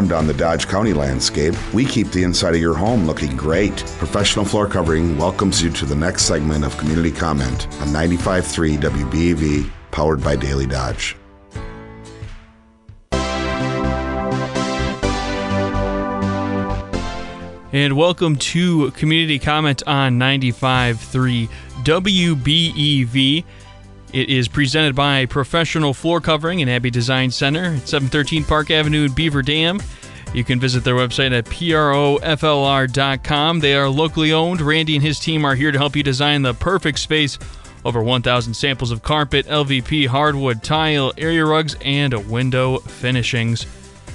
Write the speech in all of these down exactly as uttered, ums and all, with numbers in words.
beyond on the Dodge County landscape, we keep the inside of your home looking great. Professional Floor Covering welcomes you to the next segment of Community Comment on ninety-five point three W B E V, powered by Daily Dodge. And welcome to Community Comment on ninety-five point three W B E V. It is presented by Professional Floor Covering and Abbey Design Center at seven thirteen Park Avenue in Beaver Dam. You can visit their website at proflr dot com. They are locally owned. Randy and his team are here to help you design the perfect space. Over one thousand samples of carpet, L V P, hardwood, tile, area rugs, and window finishings.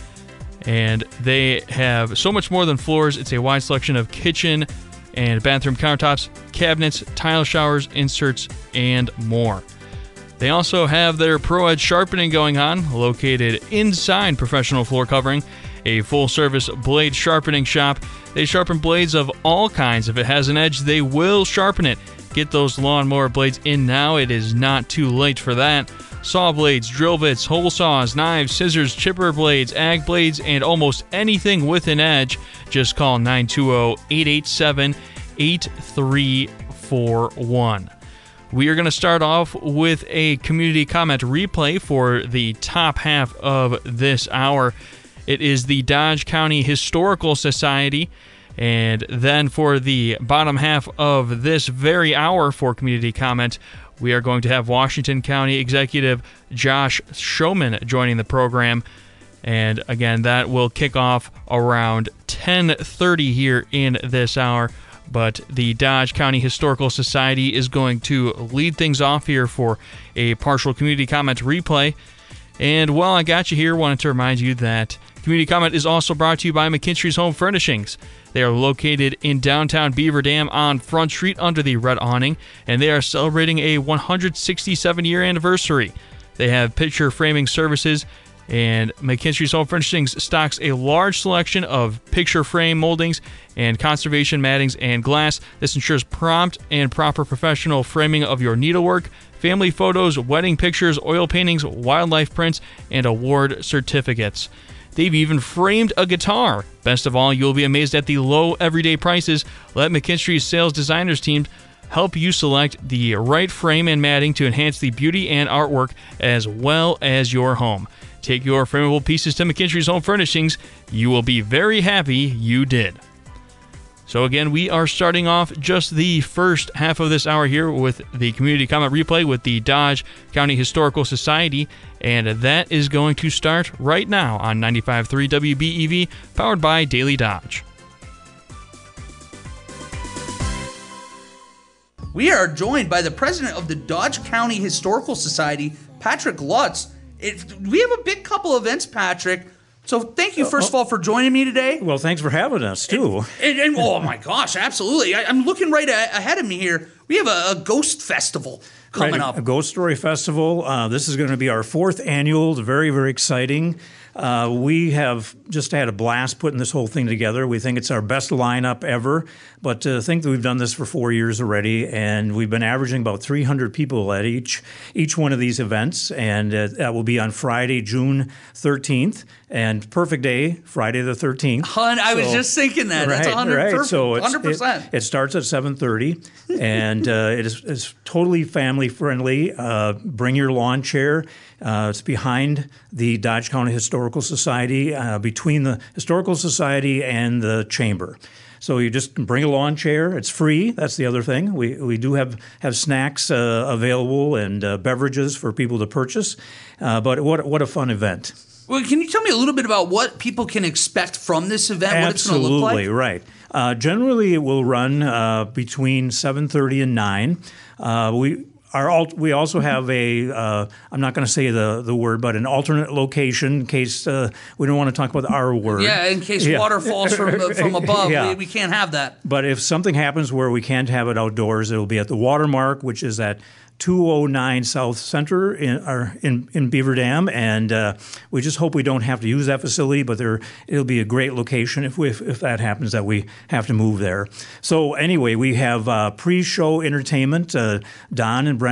And they have so much more than floors. It's a wide selection of kitchen and bathroom countertops, cabinets, tile showers, inserts, and more. They also have their Pro Edge sharpening going on, located inside Professional Floor Covering, a full-service blade sharpening shop. They sharpen blades of all kinds. If it has an edge, they will sharpen it. Get those lawnmower blades in now. It is not too late for that. Saw blades, drill bits, hole saws, knives, scissors, chipper blades, ag blades, and almost anything with an edge. Just call nine two zero, eight eight seven, eight three four one. We are going to start off with a community comment replay for the top half of this hour. It is the Dodge County Historical Society. And then for the bottom half of this very hour for community comment, we are going to have Washington County Executive Josh Showman joining the program. And again, that will kick off around ten thirty here in this hour. But the Dodge County Historical Society is going to lead things off here for a partial community comment replay. And while I got you here, I wanted to remind you that Community Comment is also brought to you by McKinstry's Home Furnishings. They are located in downtown Beaver Dam on Front Street under the red awning, and they are celebrating a one hundred sixty-seven year anniversary. They have picture framing services, and McKinstry's Home Furnishings stocks a large selection of picture frame moldings and conservation mattings and glass. This ensures prompt and proper professional framing of your needlework, family photos, wedding pictures, oil paintings, wildlife prints, and award certificates. They've even framed a guitar. Best of all, you'll be amazed at the low everyday prices. Let McKinstry's sales designers team help you select the right frame and matting to enhance the beauty and artwork as well as your home. Take your frameable pieces to McKinstry's Home Furnishings. You will be very happy you did. So again, we are starting off just the first half of this hour here with the community comment replay with the Dodge County Historical Society, and that is going to start right now on ninety-five point three W B E V, powered by Daily Dodge. We are joined by the president of the Dodge County Historical Society, Patrick Lutz. It, we have a big couple events, Patrick. So thank you, first of all, for joining me today. Well, thanks for having us, too. And, and, and oh, my gosh, absolutely. I, I'm looking right a, ahead of me here. We have a, a ghost festival coming right, up. A Ghost Story Festival. Uh, this is going to be our fourth annual. It's very, very exciting. Uh, we have just had a blast putting this whole thing together. We think it's our best lineup ever. But to think that we've done this for four years already, and we've been averaging about three hundred people at each each one of these events, and uh, that will be on Friday, June thirteenth, and perfect day, Friday the thirteenth. Hun, I so, was just thinking that. Right, That's one hundred percent. Right. So it's, one hundred percent. It, it starts at seven thirty, and uh, it is it's totally family-friendly. Uh, bring your lawn chair. Uh, it's behind the Dodge County Historical Society, uh, between the Historical Society and the Chamber. So you just bring a lawn chair. It's free. That's the other thing. We we do have, have snacks uh, available and uh, beverages for people to purchase. Uh, but what what a fun event. Well, can you tell me a little bit about what people can expect from this event, Absolutely, what it's going to look like? Absolutely, right. Uh, generally, it will run uh, between seven thirty and nine. Uh, we Our alt- we also have a, uh, I'm not going to say the, the word, but an alternate location in case uh, we don't want to talk about our word. Yeah, in case yeah. water falls from from above, yeah. we, we can't have that. But if something happens where we can't have it outdoors, it will be at the Watermark, which is at two oh nine South Center in or in, in Beaver Dam, and uh, we just hope we don't have to use that facility. But there, it'll be a great location if we, if, if that happens that we have to move there. So anyway, we have uh, pre-show entertainment. Uh, Don and Brenda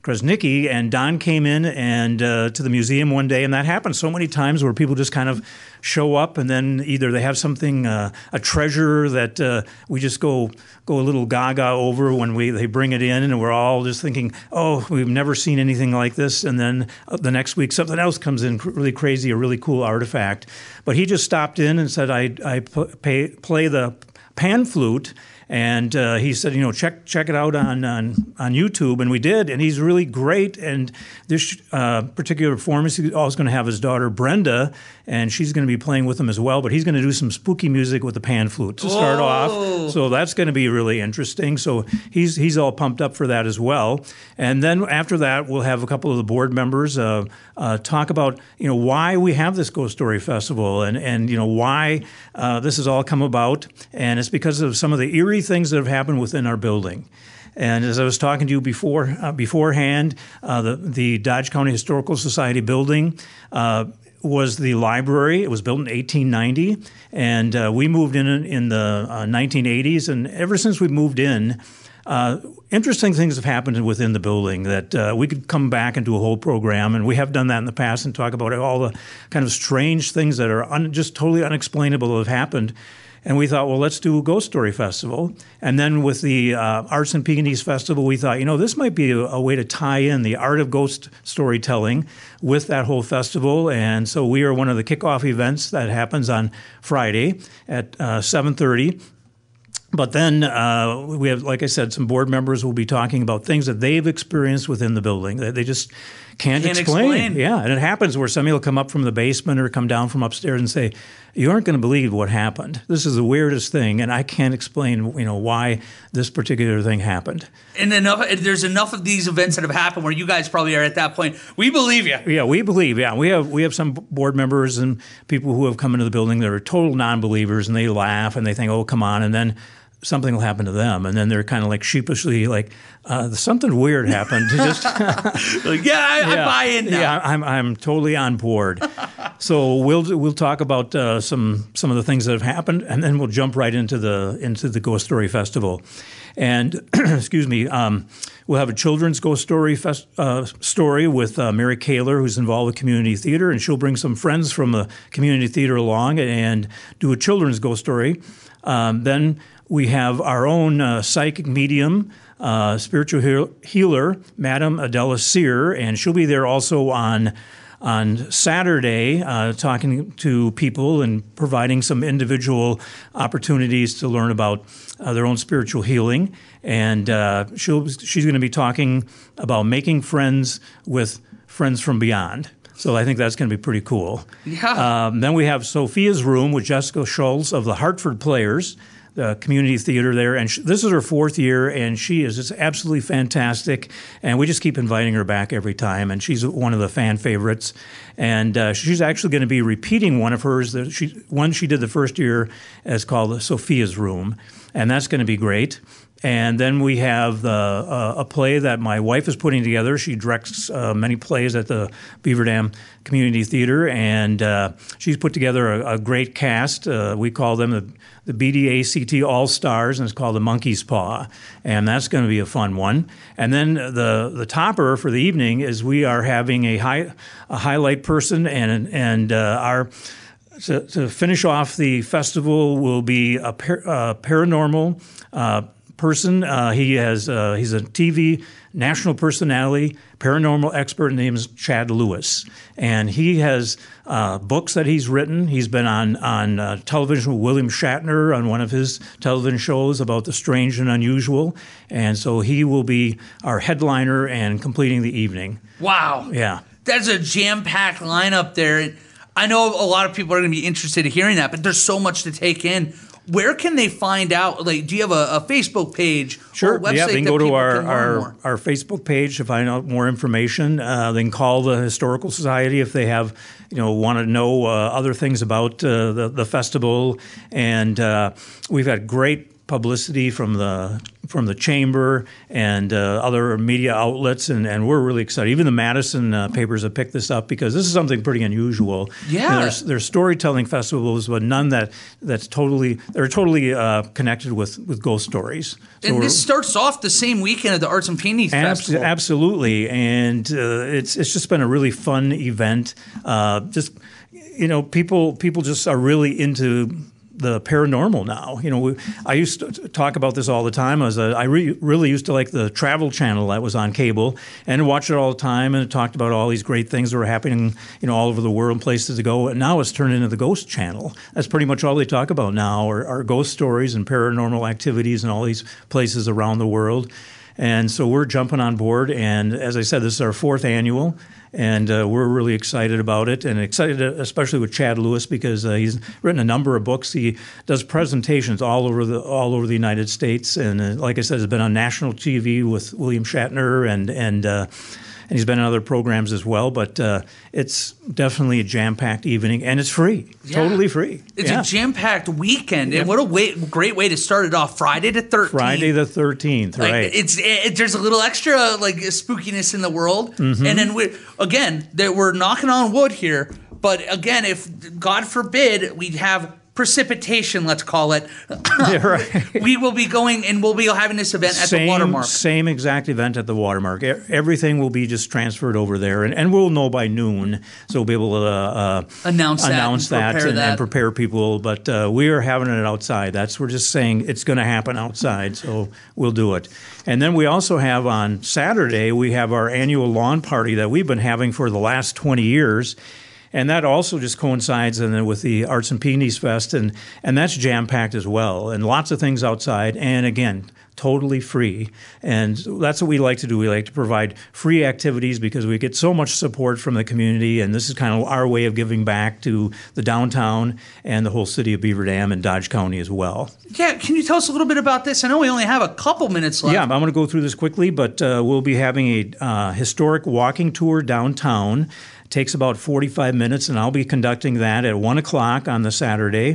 Krasnicki, and Don came in and uh, to the museum one day, and that happens so many times where people just kind of show up, and then either they have something, uh, a treasure that uh, we just go go a little gaga over when we they bring it in, and we're all just thinking, oh, we've never seen anything like this, and then uh, the next week something else comes in, really crazy, a really cool artifact. But he just stopped in and said, I, I pay, play the pan flute. And uh, he said, you know, check check it out on, on on YouTube, and we did. And he's really great. And this uh, particular performance, he's also going to have his daughter Brenda, and she's going to be playing with him as well. But he's going to do some spooky music with the pan flute to start Whoa. off. So that's going to be really interesting. So he's he's all pumped up for that as well. And then after that, we'll have a couple of the board members uh, uh, talk about, you know, why we have this Ghost Story Festival, and and you know why uh, this has all come about. And it's because of some of the eerie things that have happened within our building. And as I was talking to you before uh, beforehand, uh, the, the Dodge County Historical Society building uh, was the library. It was built in eighteen ninety, and uh, we moved in in the uh, nineteen eighties. And ever since we moved in, uh, interesting things have happened within the building that uh, we could come back and do a whole program, and we have done that in the past and talk about all the kind of strange things that are un- just totally unexplainable that have happened. And we thought, well, let's do a Ghost Story Festival. And then with the uh, Arts and Pekingese Festival, we thought, you know, this might be a, a way to tie in the art of ghost storytelling with that whole festival. And so we are one of the kickoff events that happens on Friday at uh, seven thirty. But then uh, we have, like I said, some board members will be talking about things that they've experienced within the building that they just can't, Can't explain. explain. Yeah, and it happens where somebody will come up from the basement or come down from upstairs and say, you aren't going to believe what happened. This is the weirdest thing, and I can't explain, you know, why this particular thing happened. And enough, there's enough of these events that have happened where you guys probably are at that point. We believe you. Yeah, we believe. Yeah, we have we have some board members and people who have come into the building that are total non-believers, and they laugh and they think, "Oh, come on," and then something will happen to them, and then they're kind of like sheepishly like, uh, something weird happened. Just Like, yeah, I, I yeah, buy in now. Yeah, I'm I'm totally on board. So we'll we'll talk about uh, some some of the things that have happened, and then we'll jump right into the into the Ghost Story Festival. And excuse me, um, we'll have a children's ghost story fest, uh, story with uh, Mary Kaler, who's involved with community theater, and she'll bring some friends from the community theater along and do a children's ghost story. Um, then we have our own uh, psychic medium, uh, spiritual heal- healer, Madam Adela Sear, and she'll be there also on on Saturday, uh, talking to people and providing some individual opportunities to learn about uh, their own spiritual healing. And uh, she'll she's going to be talking about making friends with friends from beyond. So I think that's going to be pretty cool. Yeah. Um, then we have Sophia's Room with Jessica Schultz of the Hartford Players, the community theater there. And sh- this is her fourth year, and she is just absolutely fantastic. And we just keep inviting her back every time, and she's one of the fan favorites. And uh, she's actually going to be repeating one of hers. That she one she did the first year is called Sophia's Room, and that's going to be great. And then we have the, uh, a play that my wife is putting together. She directs uh, many plays at the Beaver Dam Community Theater, and uh, she's put together a, a great cast. Uh, we call them the, the B D A C T All-Stars, and it's called The Monkey's Paw, and that's going to be a fun one. And then the the topper for the evening is we are having a high a highlight person, and and uh, our to, to finish off the festival will be a par, uh, paranormal Uh, person. Uh, he has uh, he's a T V national personality, paranormal expert. Name is Chad Lewis, and he has uh, books that he's written. He's been on on uh, television with William Shatner on one of his television shows about the strange and unusual, and so he will be our headliner and completing the evening. Wow. Yeah, That's a jam-packed lineup there. I know a lot of people are going to be interested in hearing that, but there's so much to take in. Where can they find out? Like, do you have a, a Facebook page Sure. or a website Yeah, they can that go to people our, can learn our, more? our Facebook page to find out more information. Uh, they can call the Historical Society if they have, you know, want to know uh, other things about uh, the, the festival. And uh, we've had great publicity from the from the chamber and uh, other media outlets, and, and we're really excited. Even the Madison uh, papers have picked this up because this is something pretty unusual. Yeah, you know, there's, there's storytelling festivals, but none that that's totally they're totally uh, connected with, with ghost stories. So and this starts off the same weekend at the Arts and Paintings abs- Festival. Absolutely, and uh, it's it's just been a really fun event. Uh, just you know, people people just are really into the paranormal now. You know, we, I used to talk about this all the time. I was a, I re, really used to like the Travel Channel that was on cable and watch it all the time, and it talked about all these great things that were happening, you know, all over the world, places to go. And now it's turned into the Ghost Channel. That's pretty much all they talk about now are, are ghost stories and paranormal activities and all these places around the world. And so we're jumping on board. And as I said, this is our fourth annual. And uh, we're really excited about it, and excited especially with Chad Lewis because uh, he's written a number of books. He does presentations all over the all over the United States, and uh, like I said, has been on national T V with William Shatner, and and uh, and he's been in other programs as well. But uh, it's definitely a jam-packed evening, and it's free, Yeah. totally free. It's yeah. a jam-packed weekend, Yep. and what a way, great way to start it off. Friday the thirteenth. Friday the thirteenth, Like, right? It's it, there's a little extra like spookiness in the world, Mm-hmm. and then we again that we're knocking on wood here. But again, if God forbid we have precipitation, let's call it, Yeah, right. we will be going and we'll be having this event at same, the Watermark. Same exact event at the Watermark. E- Everything will be just transferred over there, and, and we'll know by noon, so we'll be able to uh, Announce that announce and that, prepare and, that. and prepare people. But uh, we are having it outside. That's we're just saying it's going to happen outside, so we'll do it. And then we also have on Saturday we have our annual lawn party that we've been having for the last twenty years. And that also just coincides and then with the Arts and Paintings Fest, and, and that's jam-packed as well, and lots of things outside, and again, totally free. And that's what we like to do. We like to provide free activities because we get so much support from the community, and this is kind of our way of giving back to the downtown and the whole city of Beaver Dam and Dodge County as well. Yeah, can you tell us a little bit about this? I know we only have a couple minutes left. Yeah, I'm going to go through this quickly, but uh, we'll be having a uh, historic walking tour downtown. Takes about forty-five minutes, and I'll be conducting that at one o'clock on the Saturday.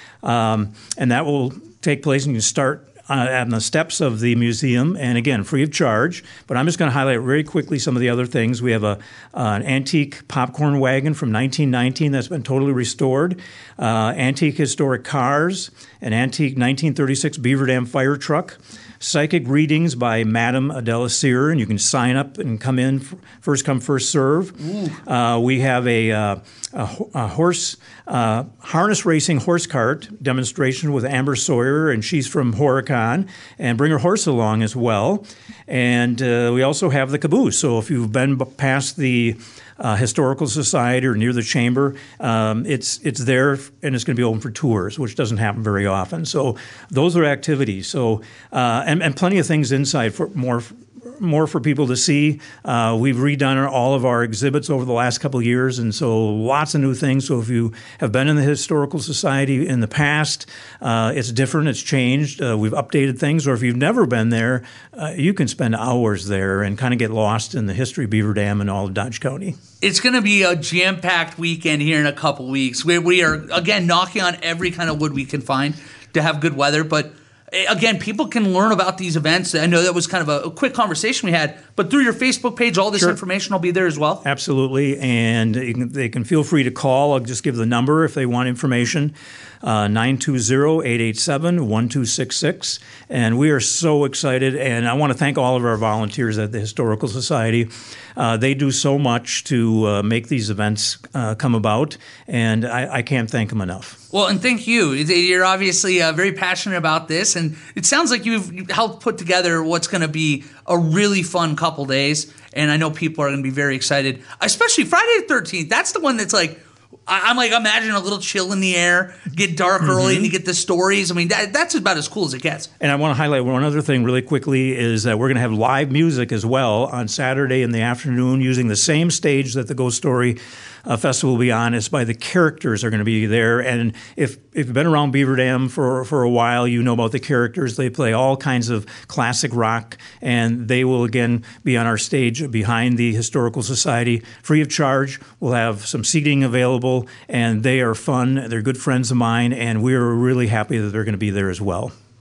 Um, and that will take place, and you can start uh, on the steps of the museum, and again, free of charge. But I'm just going to highlight very quickly some of the other things. We have a, uh, an antique popcorn wagon from nineteen nineteen that's been totally restored, uh, antique historic cars, an antique nineteen thirty-six Beaver Dam fire truck, psychic readings by Madame Adela Sear, and you can sign up and come in, first come, first serve. Uh, we have a, uh, a, a horse uh, harness racing horse cart demonstration with Amber Sawyer, and she's from Horicon, and bring her horse along as well. And uh, we also have the caboose. So if you've been b- past the Uh, Historical Society or near the Chamber, um, it's it's there, and it's going to be open for tours, which doesn't happen very often. So those are activities. So uh, and, and plenty of things inside for more more for people to see. Uh, we've redone our, all of our exhibits over the last couple of years, and so lots of new things. So if you have been in the Historical Society in the past, uh, it's different, it's changed. Uh, we've updated things. Or if you've never been there, uh, you can spend hours there and kind of get lost in the history of Beaver Dam and all of Dodge County. It's going to be a jam-packed weekend here in a couple weeks. We, we are, again, knocking on every kind of wood we can find to have good weather. But, again, people can learn about these events. I know that was kind of a, a quick conversation we had. But through your Facebook page, all this Sure. information will be there as well. Absolutely. And you can, they can feel free to call. I'll just give the number if they want information. Uh, nine two zero, eight eight seven, one two six six. And we are so excited. And I want to thank all of our volunteers at the Historical Society. Uh, they do so much to uh, make these events uh, come about. And I, I can't thank them enough. Well, and thank you. You're obviously uh, very passionate about this, and it sounds like you've helped put together what's going to be a really fun couple days, and I know people are going to be very excited, especially Friday the thirteenth. That's the one that's like, I- I'm like, imagine a little chill in the air, get dark Mm-hmm. early, and you get the stories. I mean, that, that's about as cool as it gets. And I want to highlight one other thing really quickly is that we're going to have live music as well on Saturday in the afternoon using the same stage that the Ghost Story uh, Festival will be on. It's by the characters are going to be there. And if, if you've been around Beaver Dam for, for a while, you know about the characters. They play all kinds of classic rock, and they will, again, be on our stage behind the Historical Society free of charge. We'll have some seating available, and they are fun. They're good friends of mine, and we're really happy that they're going to be there as well.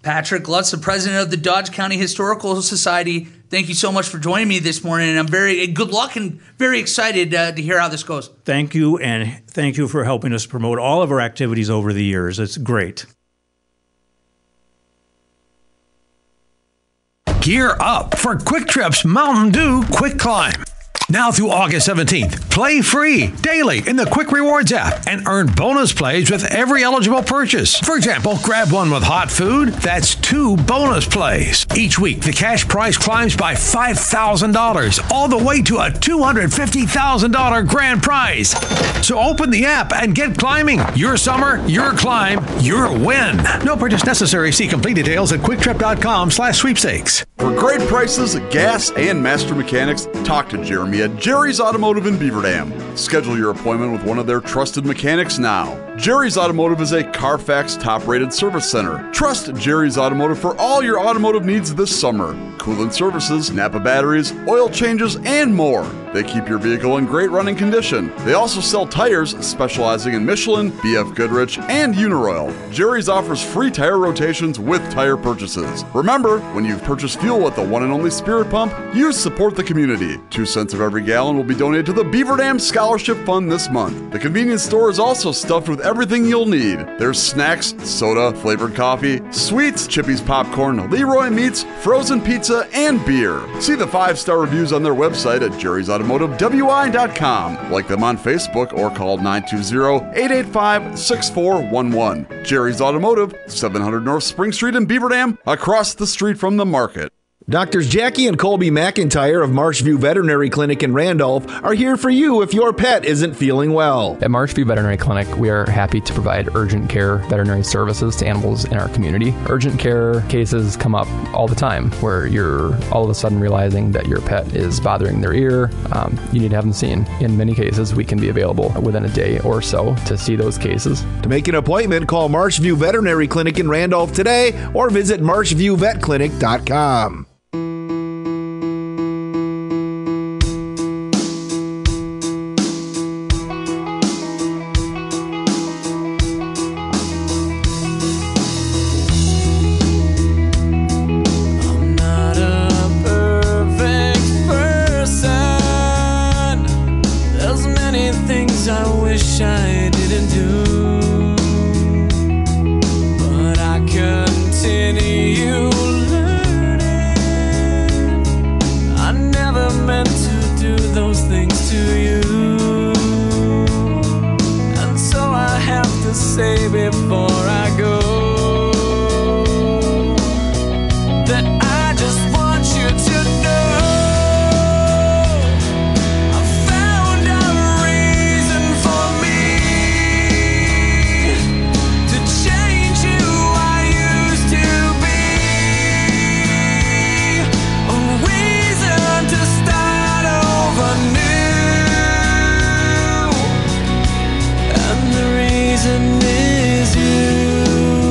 Patrick Lutz, the president of the Dodge County Historical Society, thank you so much for joining me this morning. And I'm very good luck and very excited uh, to hear how this goes. Thank you, and thank you for helping us promote all of our activities over the years. It's great. Gear up for Quick Trip's Mountain Dew Quick Climb. Now through August seventeenth, play free daily in the Quick Rewards app and earn bonus plays with every eligible purchase. For example, grab one with hot food, that's two bonus plays. Each week, the cash prize climbs by five thousand dollars, all the way to a two hundred fifty thousand dollars grand prize. So open the app and get climbing. Your summer, your climb, your win. No purchase necessary. See complete details at quicktrip.com slash sweepstakes. For great prices, gas, and master mechanics, talk to Jeremy at Jerry's Automotive in Beaver Dam. Schedule your appointment with one of their trusted mechanics now. Jerry's Automotive is a Carfax top-rated service center. Trust Jerry's Automotive for all your automotive needs this summer. Coolant services, Napa batteries, oil changes, and more. They keep your vehicle in great running condition. They also sell tires specializing in Michelin, B F Goodrich, and Uniroyal. Jerry's offers free tire rotations with tire purchases. Remember, when you've purchased fuel at the one and only Spirit Pump, you support the community. Two cents of every gallon will be donated to the Beaver Dam Scholarship Fund this month. The convenience store is also stuffed with everything you'll need. There's snacks, soda, flavored coffee, sweets, Chippy's popcorn, Leroy meats, frozen pizza, and beer. See the five-star reviews on their website at jerrys automotive w i dot com. Like them on Facebook or call nine two zero, eight eight five, six four one one. Jerry's Automotive, seven hundred North Spring Street in Beaver Dam, across the street from the market. Doctors Jackie and Colby McIntyre of Marshview Veterinary Clinic in Randolph are here for you if your pet isn't feeling well. At Marshview Veterinary Clinic, we are happy to provide urgent care veterinary services to animals in our community. Urgent care cases come up all the time where you're all of a sudden realizing that your pet is bothering their ear. Um, you need to have them seen. In many cases, we can be available within a day or so to see those cases. To make an appointment, call Marshview Veterinary Clinic in Randolph today or visit marshview vet clinic dot com. Is you.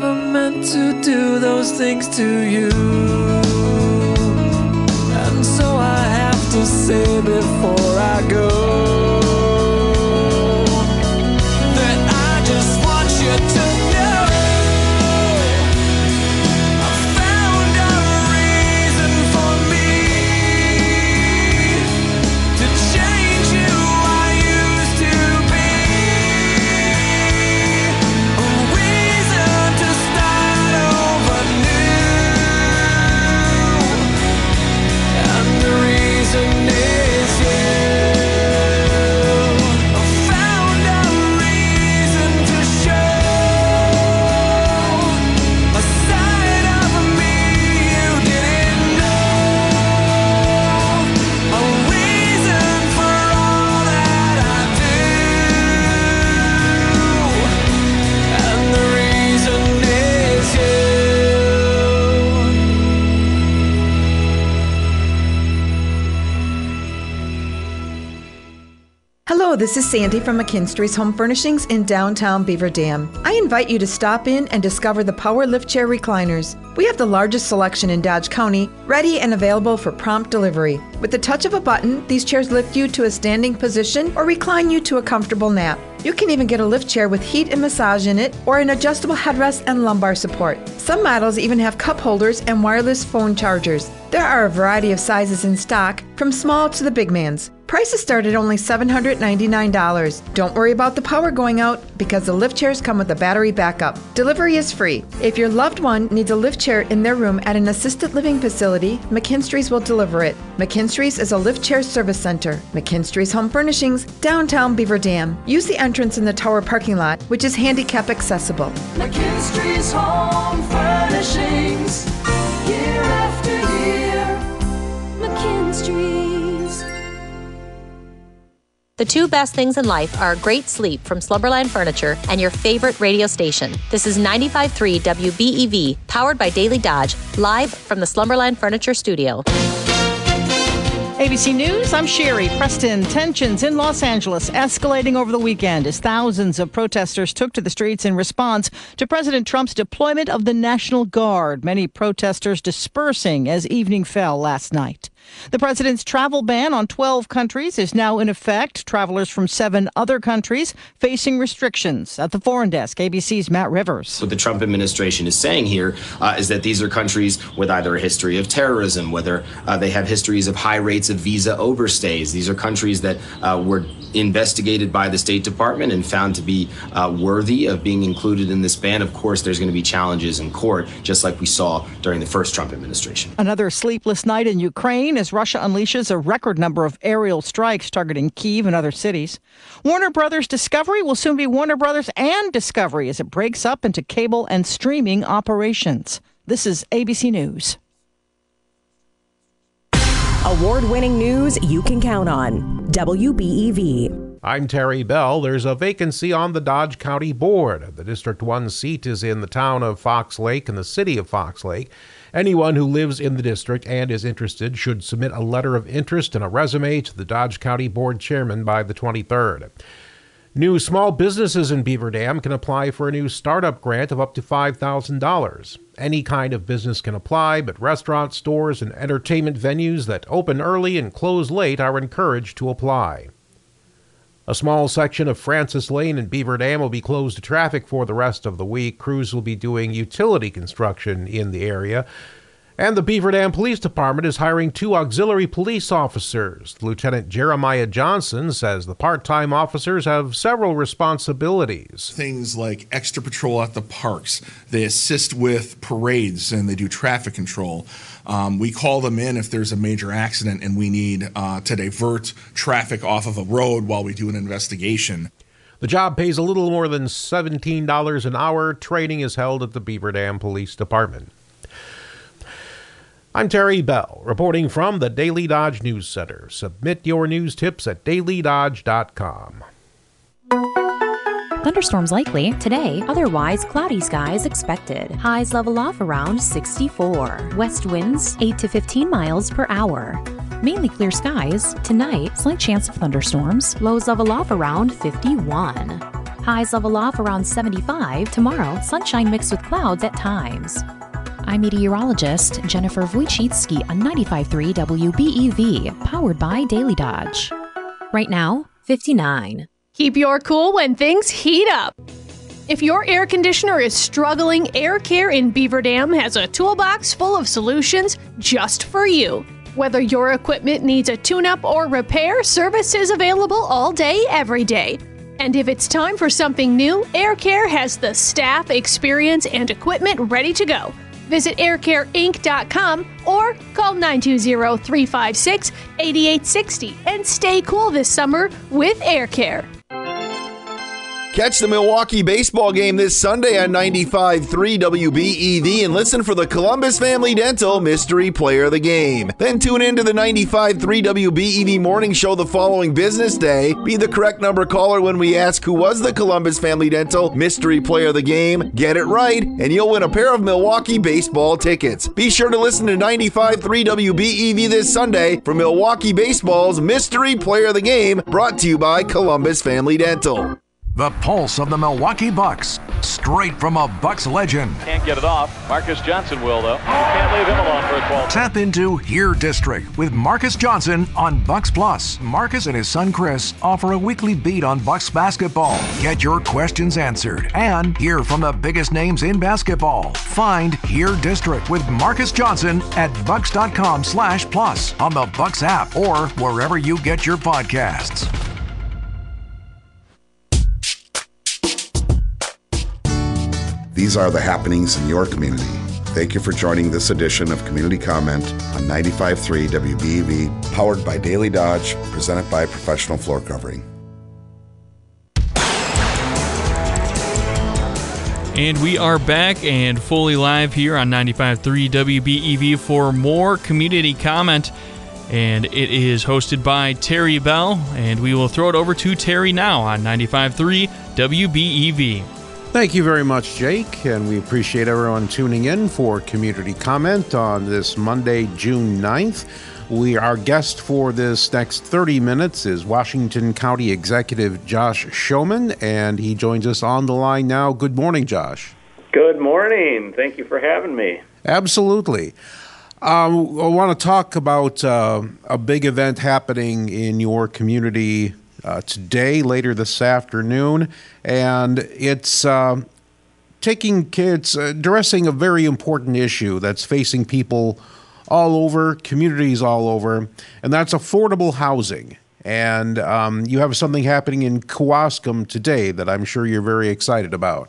never meant to do those things to you. And so I have to say before I go that I just want you to know I found a reason for me to change who I used to be. A reason to start over new. And the reason is you. I found a reason to show a side of me you didn't know. A reason for all that I do. And the reason is you. Hello, this is Sandy from McKinstry's Home Furnishings in downtown Beaver Dam. I invite you to stop in and discover the Power Lift Chair Recliners. We have the largest selection in Dodge County, ready and available for prompt delivery. With the touch of a button, these chairs lift you to a standing position or recline you to a comfortable nap. You can even get a lift chair with heat and massage in it or an adjustable headrest and lumbar support. Some models even have cup holders and wireless phone chargers. There are a variety of sizes in stock, from small to the big mans. Prices start at only seven hundred ninety-nine dollars. Don't worry about the power going out because the lift chairs come with a battery backup. Delivery is free. If your loved one needs a lift chair in their room at an assisted living facility, McKinstry's will deliver it. McKinstry's is a lift chair service center. McKinstry's Home Furnishings, downtown Beaver Dam. Use the entrance in the tower parking lot, which is handicap accessible. McKinstry's Home Furnishings, year after year. McKinstry's. The two best things in life are great sleep from Slumberland Furniture and your favorite radio station. This is ninety-five point three W B E V, powered by Daily Dodge, live from the Slumberland Furniture studio. A B C News, I'm Sherry. Preston, tensions in Los Angeles escalating over the weekend as thousands of protesters took to the streets in response to President Trump's deployment of the National Guard. Many protesters dispersing as evening fell last night. The president's travel ban on twelve countries is now in effect. Travelers from seven other countries facing restrictions. At the Foreign Desk, A B C's Matt Rivers. What the Trump administration is saying here uh, is that these are countries with either a history of terrorism, whether uh, they have histories of high rates of visa overstays. These are countries that uh, were investigated by the State Department and found to be uh, worthy of being included in this ban. Of course, there's going to be challenges in court, just like we saw during the first Trump administration. Another sleepless night in Ukraine as Russia unleashes a record number of aerial strikes targeting Kyiv and other cities. Warner Brothers Discovery will soon be Warner Brothers and Discovery as it breaks up into cable and streaming operations. This is A B C News. Award-winning news you can count on. W B E V. I'm Terry Bell. There's a vacancy on the Dodge County Board. The District one seat is in the town of Fox Lake and the city of Fox Lake. Anyone who lives in the district and is interested should submit a letter of interest and a resume to the Dodge County Board Chairman by the twenty-third. New small businesses in Beaver Dam can apply for a new startup grant of up to five thousand dollars. Any kind of business can apply, but restaurants, stores, and entertainment venues that open early and close late are encouraged to apply. A small section of Francis Lane in Beaver Dam will be closed to traffic for the rest of the week. Crews will be doing utility construction in the area. And the Beaver Dam Police Department is hiring two auxiliary police officers. Lieutenant Jeremiah Johnson says the part-time officers have several responsibilities. Things like extra patrol at the parks. They assist with parades and they do traffic control. Um, we call them in if there's a major accident and we need uh, to divert traffic off of a road while we do an investigation. The job pays a little more than seventeen dollars an hour. Training is held at the Beaver Dam Police Department. I'm Terry Bell, reporting from the Daily Dodge News Center. Submit your news tips at daily dodge dot com. Thunderstorms likely today, otherwise cloudy skies expected. Highs level off around sixty-four. West winds eight to fifteen miles per hour. Mainly clear skies. Tonight, slight chance of thunderstorms. Lows level off around fifty-one. Highs level off around seventy-five. Tomorrow, sunshine mixed with clouds at times. I'm meteorologist Jennifer Wojcicki on ninety-five point three W B E V, powered by Daily Dodge. Right now, fifty-nine. Keep your cool when things heat up. If your air conditioner is struggling, Air Care in Beaver Dam has a toolbox full of solutions just for you. Whether your equipment needs a tune-up or repair, service is available all day, every day. And if it's time for something new, Air Care has the staff, experience, and equipment ready to go. Visit air care inc dot com or call nine two zero, three five six, eight eight six zero and stay cool this summer with Air Care. Catch the Milwaukee baseball game this Sunday on ninety-five point three W B E V and listen for the Columbus Family Dental Mystery Player of the Game. Then tune in to the ninety-five point three W B E V morning show the following business day. Be the correct number caller when we ask who was the Columbus Family Dental Mystery Player of the Game. Get it right, and you'll win a pair of Milwaukee baseball tickets. Be sure to listen to ninety-five point three W B E V this Sunday for Milwaukee Baseball's Mystery Player of the Game, brought to you by Columbus Family Dental. The pulse of the Milwaukee Bucks, straight from a Bucks legend. Can't get it off. Marcus Johnson will, though. Can't leave him alone for a twelve. Tap into Here District with Marcus Johnson on Bucks Plus. Marcus and his son Chris offer a weekly beat on Bucks basketball. Get your questions answered and hear from the biggest names in basketball. Find Here District with Marcus Johnson at bucks.com slash plus on the Bucks app or wherever you get your podcasts. These are the happenings in your community. Thank you for joining this edition of Community Comment on ninety-five point three W B E V, powered by Daily Dodge, presented by Professional Floor Covering. And we are back and fully live here on ninety-five point three W B E V for more Community Comment. And it is hosted by Terry Bell, and we will throw it over to Terry now on ninety-five point three W B E V. Thank you very much, Jake, and we appreciate everyone tuning in for Community Comment on this Monday, June ninth. We, our guest for this next thirty minutes is Washington County Executive Josh Schoeman, and he joins us on the line now. Good morning, Josh. Good morning. Thank you for having me. Absolutely. Um, I want to talk about uh, a big event happening in your community Uh, today, later this afternoon, and it's uh, taking kids, uh, addressing a very important issue that's facing people all over, communities all over, and that's affordable housing. And um, you have something happening in Kewaskum today that I'm sure you're very excited about.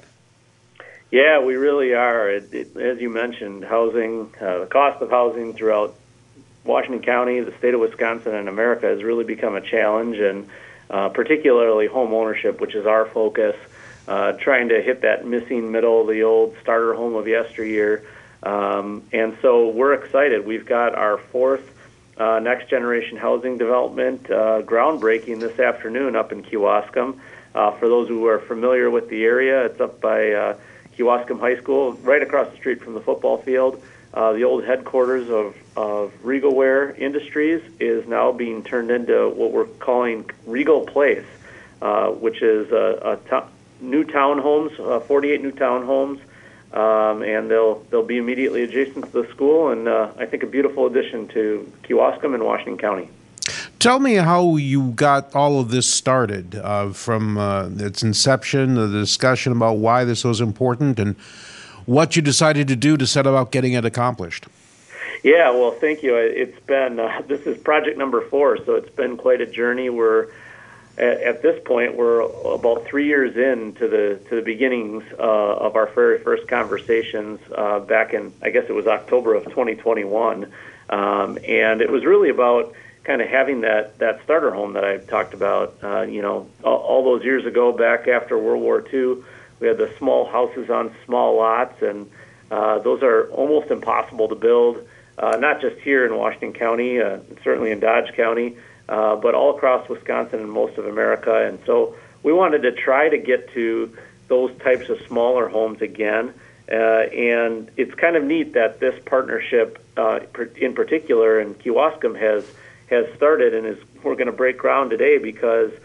Yeah, we really are. It, it, as you mentioned, housing, uh, the cost of housing throughout Washington County, the state of Wisconsin, and America has really become a challenge, and Uh, particularly home ownership, which is our focus, uh, trying to hit that missing middle, the old starter home of yesteryear. Um, and so we're excited. We've got our fourth uh, next generation housing development uh, groundbreaking this afternoon up in Kewaskum. Uh, for those who are familiar with the area, it's up by uh, Kewaskum High School, right across the street from the football field. Uh, the old headquarters of, of Regalware Industries is now being turned into what we're calling Regal Place, uh, which is a, a to- new townhomes, uh, forty-eight new townhomes, um, and they'll they'll be immediately adjacent to the school, and uh, I think a beautiful addition to Kewaskum and Washington County. Tell me how you got all of this started, uh, from uh, its inception, the discussion about why this was important, and what you decided to do to set about getting it accomplished. Yeah, well, thank you. It's been, uh, this is project number four, so it's been quite a journey. We're, at, at this point, we're about three years into the to the beginnings uh, of our very first conversations uh, back in, I guess it was October of twenty twenty-one. Um, and it was really about kind of having that, that starter home that I talked about, uh, you know, all, all those years ago, back after World War Two. We had the small houses on small lots, and uh, those are almost impossible to build, uh, not just here in Washington County, uh, certainly in Dodge County, uh, but all across Wisconsin and most of America. And so we wanted to try to get to those types of smaller homes again. Uh, and it's kind of neat that this partnership uh, in particular in Kewaskum has, has started, and is we're going to break ground today because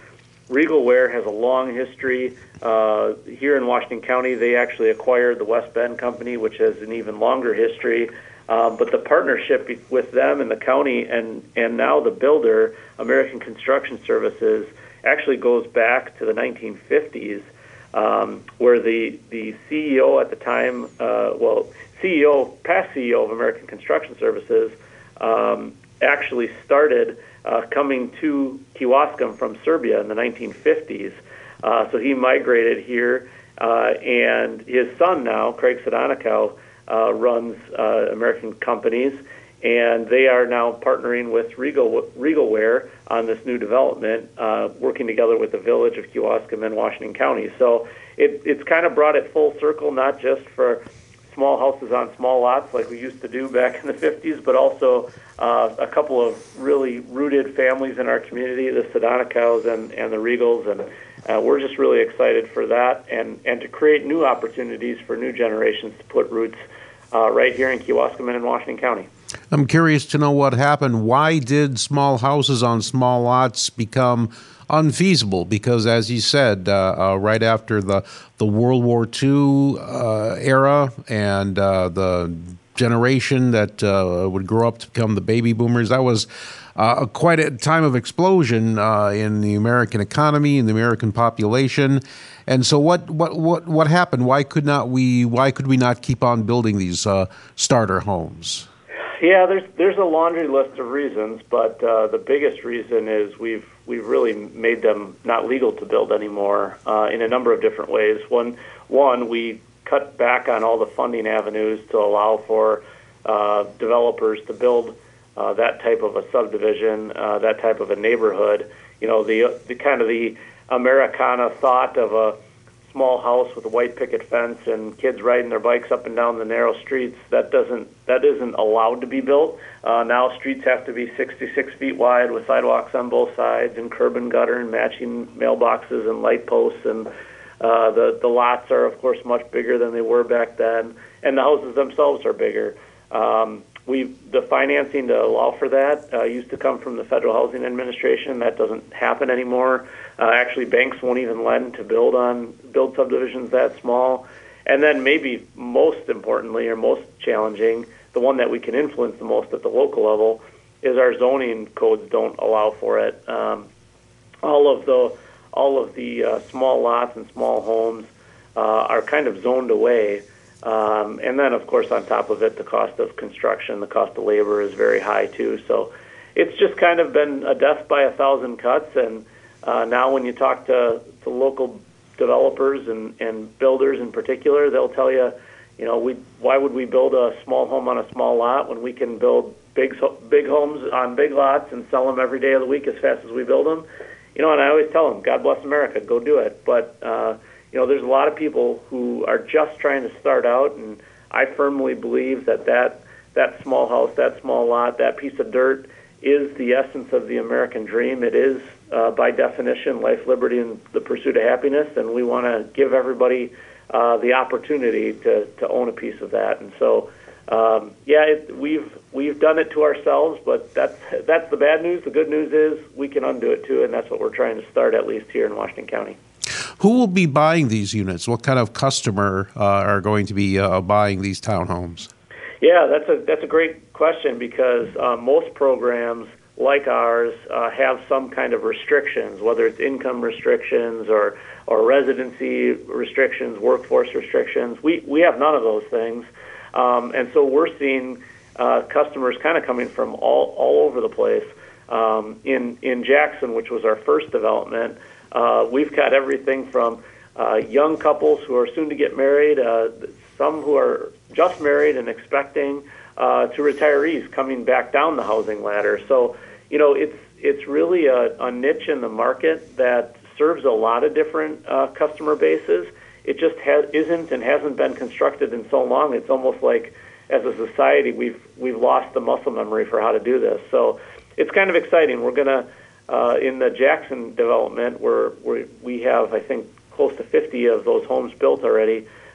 Regal Ware has a long history uh, here in Washington County. They actually acquired the West Bend Company, which has an even longer history. Uh, but the partnership with them and the county and, and now the builder, American Construction Services, actually goes back to the nineteen fifties, um, where the, the C E O at the time, uh, well, C E O, past C E O of American Construction Services, um, actually started uh, coming to Kewaskum from Serbia in the nineteen fifties. Uh, so he migrated here, uh, and his son now, Craig Sadonikow, uh, runs uh, American companies, and they are now partnering with Regal, Regal Ware on this new development, uh, working together with the village of Kewaskum and Washington County. So it, it's kind of brought it full circle, not just for small houses on small lots like we used to do back in the fifties, but also uh, a couple of really rooted families in our community, the Sadonikows and, and the Regals, and uh, we're just really excited for that and, and to create new opportunities for new generations to put roots uh, right here in Kewaskum and in Washington County. I'm curious to know what happened. Why did small houses on small lots become unfeasible? Because, as you said, uh, uh, right after the the World War Two uh, era and uh, the generation that uh, would grow up to become the baby boomers, that was uh, quite a time of explosion uh, in the American economy, in the American population. And so, what what what what happened? Why could not we? Why could we not keep on building these uh, starter homes? Yeah, there's there's a laundry list of reasons, but uh, the biggest reason is we've we've really made them not legal to build anymore uh, in a number of different ways. One one we cut back on all the funding avenues to allow for uh, developers to build uh, that type of a subdivision, uh, that type of a neighborhood. You know, the the kind of the Americana thought of a small house with a white picket fence and kids riding their bikes up and down the narrow streets, that doesn't that isn't allowed to be built. Uh, now streets have to be sixty-six feet wide with sidewalks on both sides and curb and gutter and matching mailboxes and light posts, and uh, the the lots are of course much bigger than they were back then, and the houses themselves are bigger. Um, we the financing to allow for that uh, used to come from the Federal Housing Administration. That doesn't happen anymore. Uh, actually, banks won't even lend to build on build subdivisions that small. And then maybe most importantly or most challenging, the one that we can influence the most at the local level, is our zoning codes don't allow for it. Um, all of the all of the uh, small lots and small homes uh, are kind of zoned away. Um, and then, of course, on top of it, the cost of construction, the cost of labor is very high too. So it's just kind of been a death by a thousand cuts. And uh, now when you talk to, to local developers and, and builders in particular, they'll tell you, you know, we why would we build a small home on a small lot when we can build big big homes on big lots and sell them every day of the week as fast as we build them? You know, and I always tell them, God bless America, go do it. But uh, you know, there's a lot of people who are just trying to start out, and I firmly believe that that, that small house, that small lot, that piece of dirt is the essence of the American dream. It is, uh, by definition, life, liberty, and the pursuit of happiness, and we want to give everybody uh, the opportunity to, to own a piece of that. And so, um, yeah, it, we've we've done it to ourselves, but that's that's the bad news. The good news is we can undo it too, and that's what we're trying to start, at least here in Washington County. Who will be buying these units? What kind of customer uh, are going to be uh, buying these townhomes? Yeah, that's a that's a great question, because uh, most programs like ours uh, have some kind of restrictions, whether it's income restrictions or or residency restrictions, workforce restrictions. We we have none of those things, um, and so we're seeing uh, customers kind of coming from all all over the place. Um, in in Jackson, which was our first development, Uh, we've got everything from uh, young couples who are soon to get married, uh, some who are just married and expecting, uh, to retirees coming back down the housing ladder. So, you know, it's it's really a, a niche in the market that serves a lot of different uh, customer bases. It just has, isn't and hasn't been constructed in so long. It's almost like, as a society, we've we've lost the muscle memory for how to do this. So it's kind of exciting. We're gonna Uh, in the Jackson development, where we we have, I think, close to fifty of those homes built already.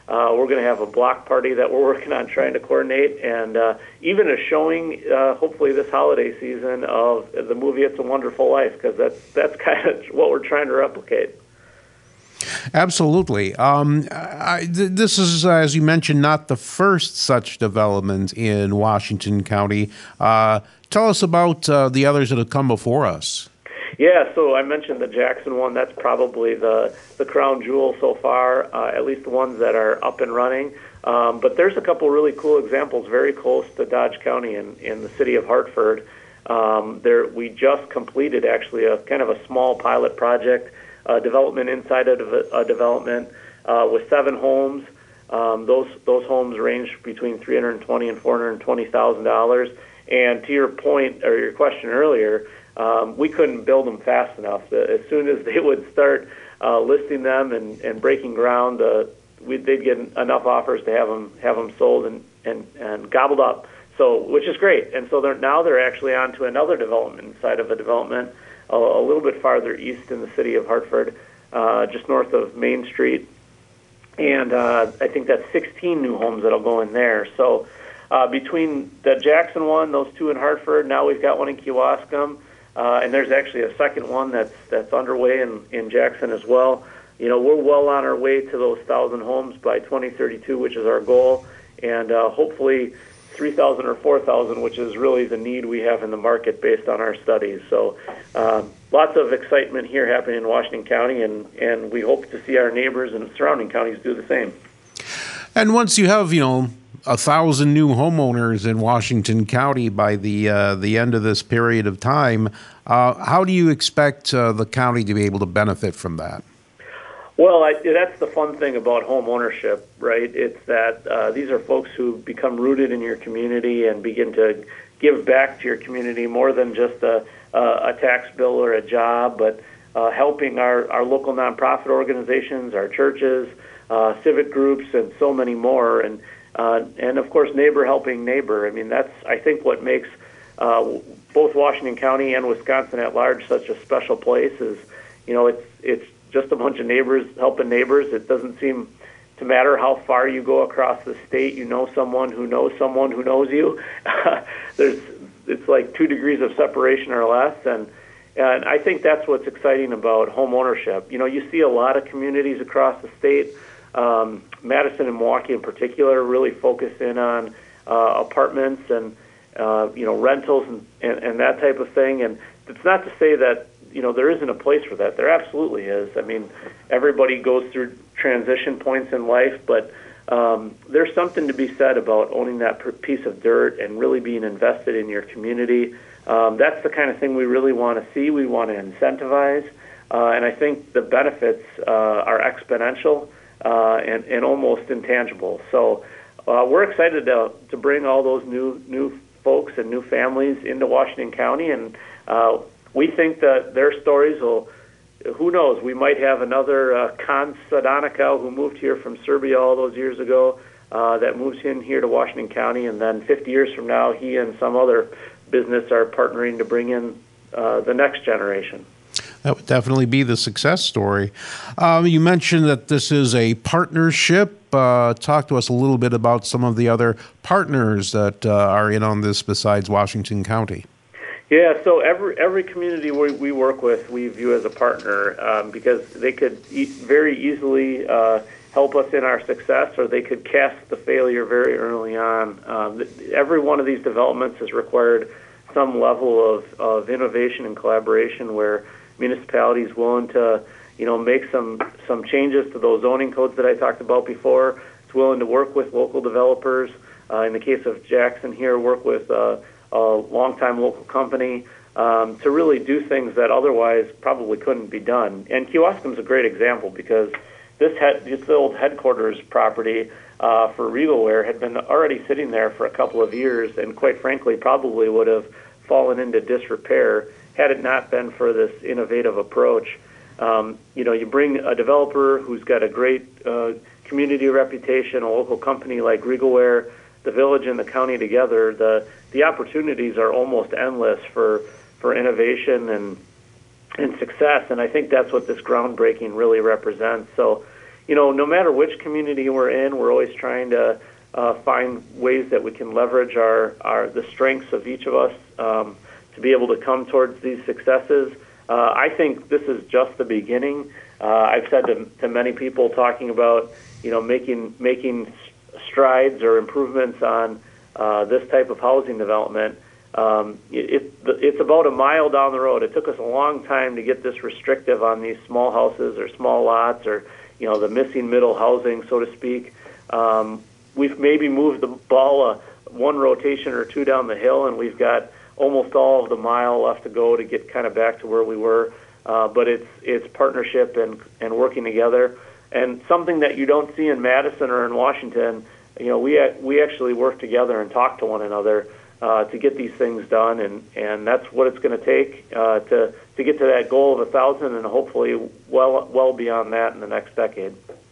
Uh, we're going to have a block party that we're working on trying to coordinate, and uh, even a showing, uh, hopefully this holiday season, of the movie It's a Wonderful Life, because that's that's kind of what we're trying to replicate. Absolutely. Um, I, th- this is, uh, as you mentioned, not the first such development in Washington County. Uh, tell us about uh, the others that have come before us. Yeah, so I mentioned the Jackson one. That's probably the, the crown jewel so far, uh, at least the ones that are up and running. Um, but there's a couple really cool examples very close to Dodge County in, in the city of Hartford. Um, there, we just completed, actually, a kind of a small pilot project, uh, development inside of a, a development uh, with seven homes. Um, those those homes range between three hundred twenty thousand dollars and four hundred twenty thousand dollars. And to your point, or your question earlier, Um, we couldn't build them fast enough. As soon as they would start uh, listing them and, and breaking ground, uh, we, they'd get enough offers to have them have them sold and, and, and gobbled up. So, which is great. And so they're, now they're actually on to another development inside of a development a, a little bit farther east in the city of Hartford, uh, just north of Main Street. And uh, I think that's sixteen new homes that'll go in there. So uh, between the Jackson one, those two in Hartford, now we've got one in Kewaskum. Uh, and there's actually a second one that's that's underway in, in Jackson as well. You know, we're well on our way to those thousand homes by twenty thirty-two, which is our goal, and uh, hopefully three thousand or four thousand, which is really the need we have in the market based on our studies. So uh, lots of excitement here happening in Washington County, and, and we hope to see our neighbors and surrounding counties do the same. And once you have, you know, a thousand new homeowners in Washington County by the uh, the end of this period of time, uh, how do you expect uh, the county to be able to benefit from that? Well, I, that's the fun thing about home ownership, right? It's that uh, these are folks who become rooted in your community and begin to give back to your community more than just a, a tax bill or a job, but uh, helping our, our local nonprofit organizations, our churches, uh, civic groups, and so many more. And Uh, and, of course, neighbor helping neighbor. I mean, that's, I think, what makes uh, both Washington County and Wisconsin at large such a special place is, you know, it's it's just a bunch of neighbors helping neighbors. It doesn't seem to matter how far you go across the state. You know someone who knows someone who knows you. There's, it's like two degrees of separation or less. And, and I think that's what's exciting about home ownership. You know, you see a lot of communities across the state, Um, Madison and Milwaukee in particular, really focus in on uh, apartments and uh, you know rentals and, and, and that type of thing. And it's not to say that you know there isn't a place for that. There absolutely is. I mean, everybody goes through transition points in life, but um, there's something to be said about owning that piece of dirt and really being invested in your community. Um, that's the kind of thing we really want to see. We want to incentivize, uh, and I think the benefits uh, are exponential. Uh, and, and almost intangible. So uh, we're excited to, to bring all those new new folks and new families into Washington County, and uh, we think that their stories will, who knows, we might have another uh, Khan Sadonikow who moved here from Serbia all those years ago uh, that moves in here to Washington County, and then fifty years from now he and some other business are partnering to bring in uh, the next generation. That would definitely be the success story. Um, you mentioned that this is a partnership. Uh, talk to us a little bit about some of the other partners that uh, are in on this besides Washington County. Yeah, so every every community we, we work with, we view as a partner um, because they could e- very easily uh, help us in our success, or they could cast the failure very early on. Um, every one of these developments has required some level of, of innovation and collaboration where municipalities willing to, you know, make some some changes to those zoning codes that I talked about before. It's willing to work with local developers. Uh, in the case of Jackson here, work with uh, a longtime local company um, to really do things that otherwise probably couldn't be done. And Kewaskum's a great example because this head, this old headquarters property uh, for Regalware had been already sitting there for a couple of years, and quite frankly, probably would have fallen into disrepair had it not been for this innovative approach. Um, you know, you bring a developer who's got a great uh, community reputation, a local company like Regalware, the village and the county together, the the opportunities are almost endless for, for innovation and and success, and I think that's what this groundbreaking really represents. So, you know, no matter which community we're in, we're always trying to uh, find ways that we can leverage our, our the strengths of each of us um, to be able to come towards these successes. Uh, I think this is just the beginning. Uh, I've said to, to many people talking about, you know, making making strides or improvements on uh, this type of housing development. Um, it, it, it's about a mile down the road. It took us a long time to get this restrictive on these small houses or small lots or, you know, the missing middle housing, so to speak. Um, we've maybe moved the ball uh, one rotation or two down the hill, and we've got almost all of the mile left to go to get kind of back to where we were. Uh, but it's it's partnership and, and working together. And something that you don't see in Madison or in Washington, you know, we we actually work together and talk to one another uh, to get these things done, and, and that's what it's going to take uh, to to get to that goal of a thousand, and hopefully well well beyond that in the next decade.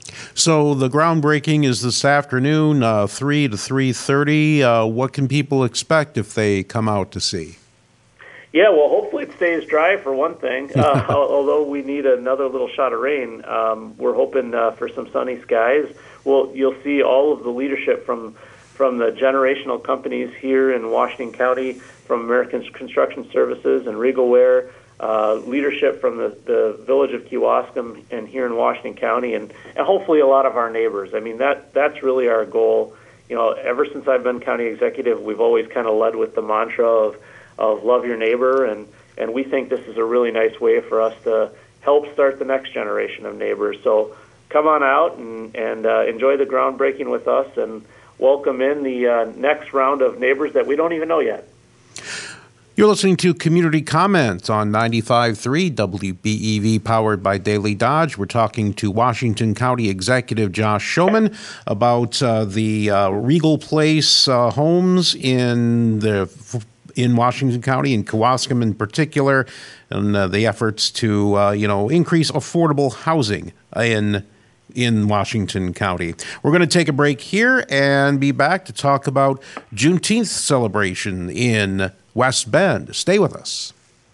So the groundbreaking is this afternoon, uh, three to three thirty. Uh, what can people expect if they come out to see? Yeah, well, hopefully it stays dry for one thing. Uh, although we need another little shot of rain, um, we're hoping uh, for some sunny skies. Well, you'll see all of the leadership from from the generational companies here in Washington County, from American Construction Services and Regal Ware, uh, leadership from the, the village of Kewaskum and here in Washington County, and, and hopefully a lot of our neighbors. I mean, that that's really our goal. You know, ever since I've been county executive, we've always kind of led with the mantra of of love your neighbor, and, and we think this is a really nice way for us to help start the next generation of neighbors. So come on out and, and uh, enjoy the groundbreaking with us, and welcome in the uh, next round of neighbors that we don't even know yet. You're listening to Community Comment on ninety-five point three W B E V, powered by Daily Dodge. We're talking to Washington County Executive Josh Schoeman about uh, the uh, Regal Place uh, homes in the in Washington County, in Kewaskum in particular, and uh, the efforts to, uh, you know, increase affordable housing in in Washington County. We're going to take a break here and be back to talk about Juneteenth celebration in West Bend. Stay with us.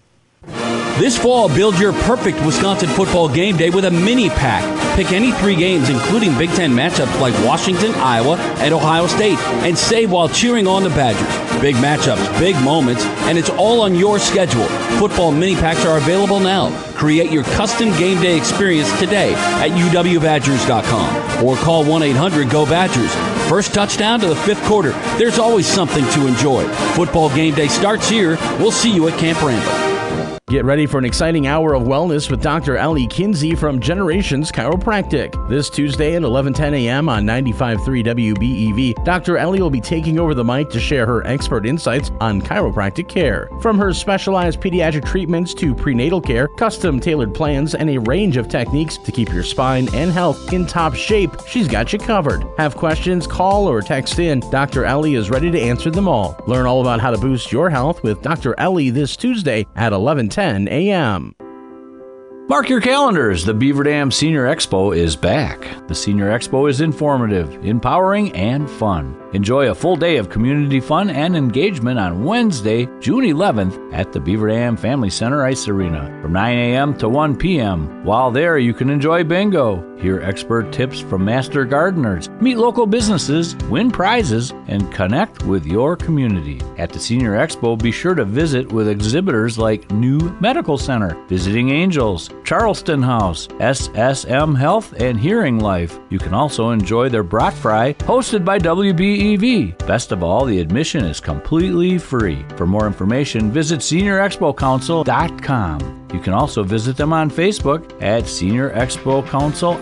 This fall, build your perfect Wisconsin football game day with a mini pack. Pick any three games, including Big Ten matchups like Washington, Iowa, and Ohio State, and save while cheering on the Badgers. Big matchups, big moments, and it's all on your schedule. Football mini packs are available now. Create your custom game day experience today at U W Badgers dot com or call one eight hundred go Badgers. First touchdown to the fifth quarter. There's always something to enjoy. Football game day starts here. We'll see you at Camp Randall. Get ready for an exciting hour of wellness with Doctor Ellie Kinsey from Generations Chiropractic. This Tuesday at eleven ten a.m. on ninety-five point three W B E V, Doctor Ellie will be taking over the mic to share her expert insights on chiropractic care. From her specialized pediatric treatments to prenatal care, custom tailored plans, and a range of techniques to keep your spine and health in top shape, she's got you covered. Have questions? Call or text in. Doctor Ellie is ready to answer them all. Learn all about how to boost your health with Doctor Ellie this Tuesday at eleven ten a.m. Mark your calendars. The Beaver Dam Senior Expo is back. The Senior Expo is informative, empowering, and fun. Enjoy a full day of community fun and engagement on Wednesday, June eleventh at the Beaver Dam Family Center Ice Arena from nine a.m. to one p.m. While there, you can enjoy bingo, hear expert tips from master gardeners, meet local businesses, win prizes, and connect with your community. At the Senior Expo, be sure to visit with exhibitors like New Medical Center, Visiting Angels, Charleston House, S S M Health, and Hearing Life. You can also enjoy their Brat Fry, hosted by W B E V. Best of all, the admission is completely free. For more information, visit senior expo council dot com. You can also visit them on Facebook at Senior Expo Council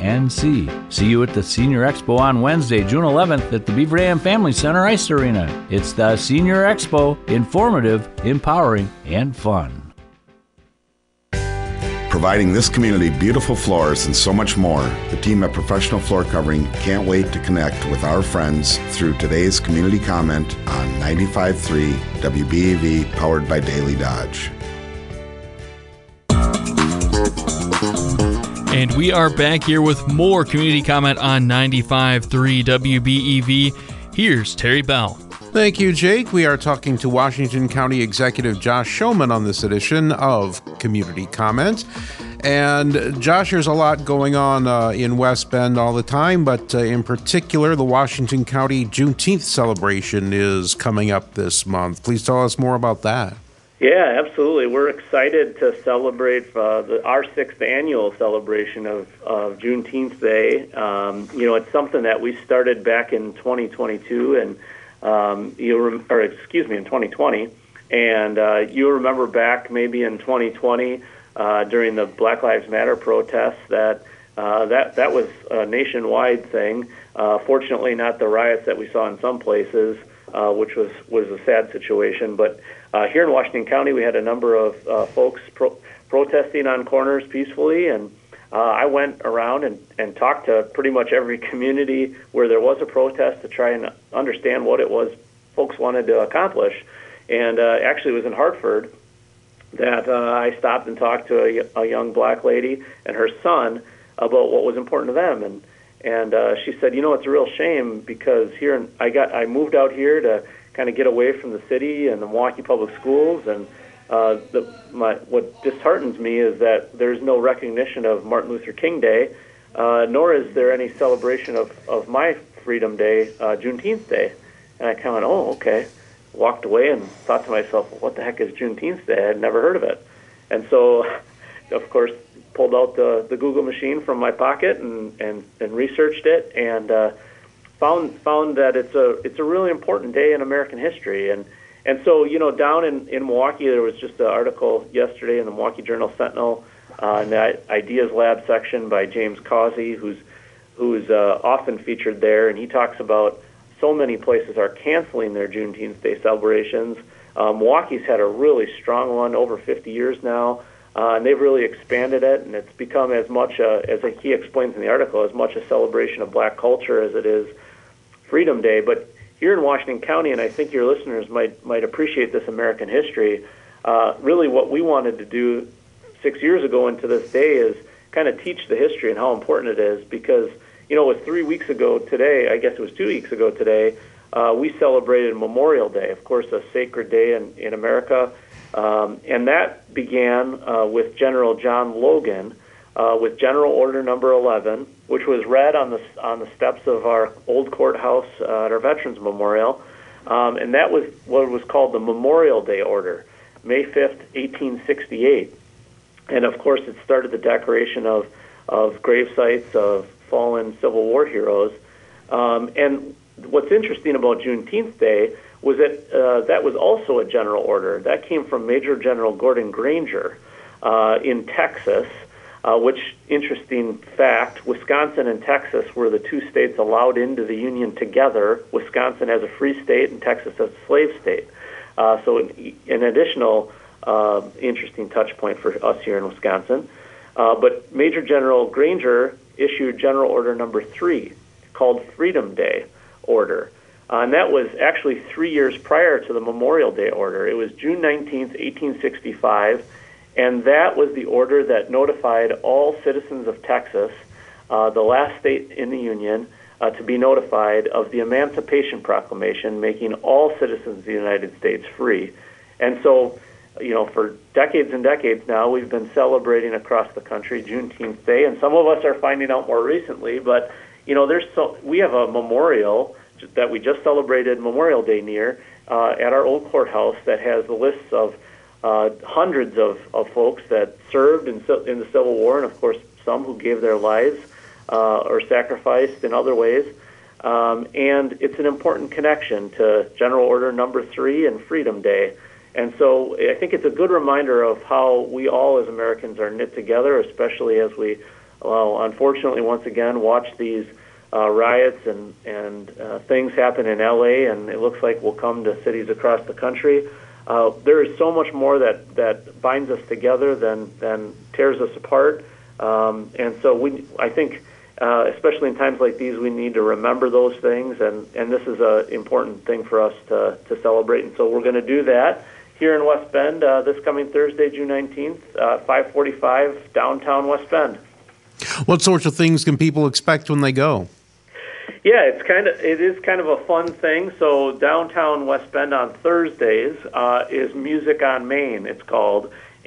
Inc. See you at the Senior Expo on Wednesday, June eleventh at the Beaver Dam Family Center Ice Arena. It's the Senior Expo, informative, empowering, and fun. Providing this community beautiful floors and so much more, the team at Professional Floor Covering can't wait to connect with our friends through today's community comment on ninety-five point three W B E V, powered by Daily Dodge. And we are back here with more community comment on ninety-five point three W B E V. Here's Terry Bell. Thank you, Jake. We are talking to Washington County Executive Josh Schoeman on this edition of Community Comment. And Josh, there's a lot going on uh, in West Bend all the time, but uh, in particular, the Washington County Juneteenth celebration is coming up this month. Please tell us more about that. Yeah, absolutely. We're excited to celebrate uh, the, our sixth annual celebration of, of Juneteenth Day. Um, you know, it's something that we started back in twenty twenty-two, and um, you rem- or excuse me, in twenty twenty. And uh, you remember back maybe in twenty twenty uh, during the Black Lives Matter protests that uh, that that was a nationwide thing. Uh, fortunately, not the riots that we saw in some places, uh, which was was a sad situation, but. Uh, here in Washington County, we had a number of uh, folks pro- protesting on corners peacefully, and uh, I went around and, and talked to pretty much every community where there was a protest to try and understand what it was folks wanted to accomplish. And uh, actually, it was in Hartford that uh, I stopped and talked to a, a young black lady and her son about what was important to them. And and uh, she said, you know, it's a real shame because here in, I got I moved out here to kind of get away from the city and the Milwaukee Public Schools, and uh, the, my, what disheartens me is that there's no recognition of Martin Luther King Day, uh, nor is there any celebration of, of my Freedom Day, uh, Juneteenth Day. And I kind of went, oh, okay. Walked away and thought to myself, well, what the heck is Juneteenth Day? I had never heard of it. And so, of course, pulled out the, the Google machine from my pocket and, and, and researched it, and uh, found found that it's a it's a really important day in American history. And and so, you know, down in, in Milwaukee, there was just an article yesterday in the Milwaukee Journal Sentinel uh, in the Ideas Lab section by James Causey, who's who's uh, often featured there, and he talks about so many places are canceling their Juneteenth Day celebrations. Uh, Milwaukee's had a really strong one over fifty years now, uh, and they've really expanded it, and it's become as much, a, as he explains in the article, as much a celebration of black culture as it is Freedom Day. But here in Washington County, and I think your listeners might might appreciate this American history, uh, really what we wanted to do six years ago and to this day is kind of teach the history and how important it is, because, you know, it was three weeks ago today, I guess it was two weeks ago today, uh, we celebrated Memorial Day, of course, a sacred day in, in America, um, and that began uh, with General John Logan, Uh, with General Order Number eleven, which was read on the on the steps of our old courthouse uh, at our Veterans Memorial, um, and that was what was called the Memorial Day Order, May fifth, eighteen sixty-eight, and of course it started the decoration of of grave sites of fallen Civil War heroes. Um, and what's interesting about Juneteenth Day was that uh, that was also a general order that came from Major General Gordon Granger uh, in Texas. Uh, which, interesting fact, Wisconsin and Texas were the two states allowed into the Union together, Wisconsin as a free state and Texas as a slave state. Uh, so an, an additional uh, interesting touch point for us here in Wisconsin. Uh, but Major General Granger issued General Order Number three, called Freedom Day Order. Uh, and that was actually three years prior to the Memorial Day Order. It was June nineteenth, eighteen sixty-five, and that was the order that notified all citizens of Texas, uh, the last state in the Union, uh, to be notified of the Emancipation Proclamation, making all citizens of the United States free. And so, you know, for decades and decades now, we've been celebrating across the country Juneteenth Day, and some of us are finding out more recently, but, you know, there's so we have a memorial that we just celebrated Memorial Day near uh, at our old courthouse that has the lists of Uh, hundreds of, of folks that served in, in the Civil War, and of course some who gave their lives uh, or sacrificed in other ways. Um, and it's an important connection to General Order Number three and Freedom Day. And so I think it's a good reminder of how we all as Americans are knit together, especially as we, well, unfortunately, once again, watch these uh, riots and, and uh, things happen in L A, and it looks like will come to cities across the country. Uh, there is so much more that, that binds us together than, than tears us apart. Um, and so we, I think, uh, especially in times like these, we need to remember those things, and, and this is an important thing for us to, to celebrate. And so we're going to do that here in West Bend uh, this coming Thursday, June nineteenth, uh, five forty-five, downtown West Bend. What sorts of things can people expect when they go? Yeah, it's kind of it is kind of a fun thing. So downtown West Bend on Thursdays uh, is Music on Main, it's called,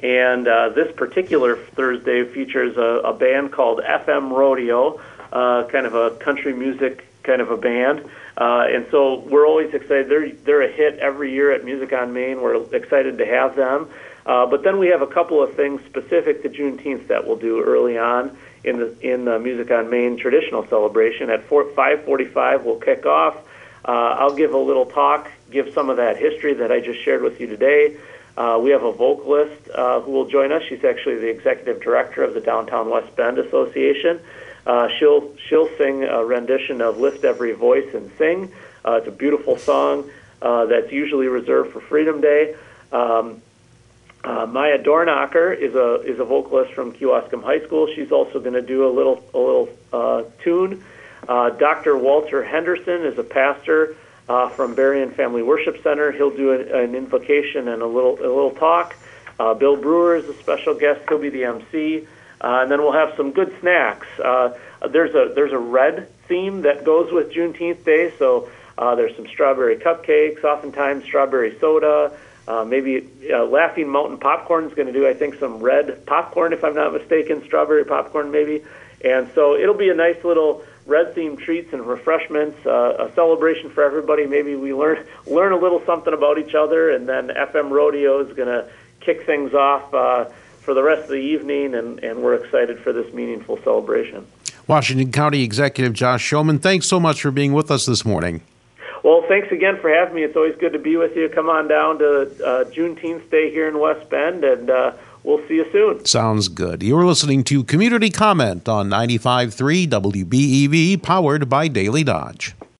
And uh, this particular Thursday features a, a band called F M Rodeo, uh, kind of a country music kind of a band. Uh, and so we're always excited. They're, they're a hit every year at Music on Main. We're excited to have them. Uh, but then we have a couple of things specific to Juneteenth that we'll do early on in the in the Music on Main traditional celebration. At five forty-five, we'll kick off. Uh, I'll give a little talk, give some of that history that I just shared with you today. Uh, we have a vocalist uh, who will join us. She's actually the executive director of the Downtown West Bend Association. Uh, she'll she'll sing a rendition of "Lift Every Voice and Sing." Uh, it's a beautiful song uh, that's usually reserved for Freedom Day. Um, uh, Maya Dornacher is a is a vocalist from Kewaskum High School. She's also going to do a little a little uh, tune. Uh, Doctor Walter Henderson is a pastor uh, from Berrien Family Worship Center. He'll do an, an invocation and a little a little talk. Uh, Bill Brewer is a special guest. He'll be the M C. Uh, and then we'll have some good snacks. Uh, there's a there's a red theme that goes with Juneteenth Day, so uh, there's some strawberry cupcakes, oftentimes strawberry soda, uh, maybe uh, Laughing Mountain Popcorn is going to do, I think, some red popcorn, if I'm not mistaken, strawberry popcorn maybe. And so it'll be a nice little red-themed treats and refreshments, uh, a celebration for everybody. Maybe we learn learn a little something about each other, and then F M Rodeo is going to kick things off uh, for the rest of the evening, and, and we're excited for this meaningful celebration. Washington County Executive Josh Schoeman, thanks so much for being with us this morning. Well, thanks again for having me. It's always good to be with you. Come on down to uh, Juneteenth Day here in West Bend, and uh, we'll see you soon. Sounds good. You're listening to Community Comment on ninety-five point three W B E V, powered by Daily Dodge.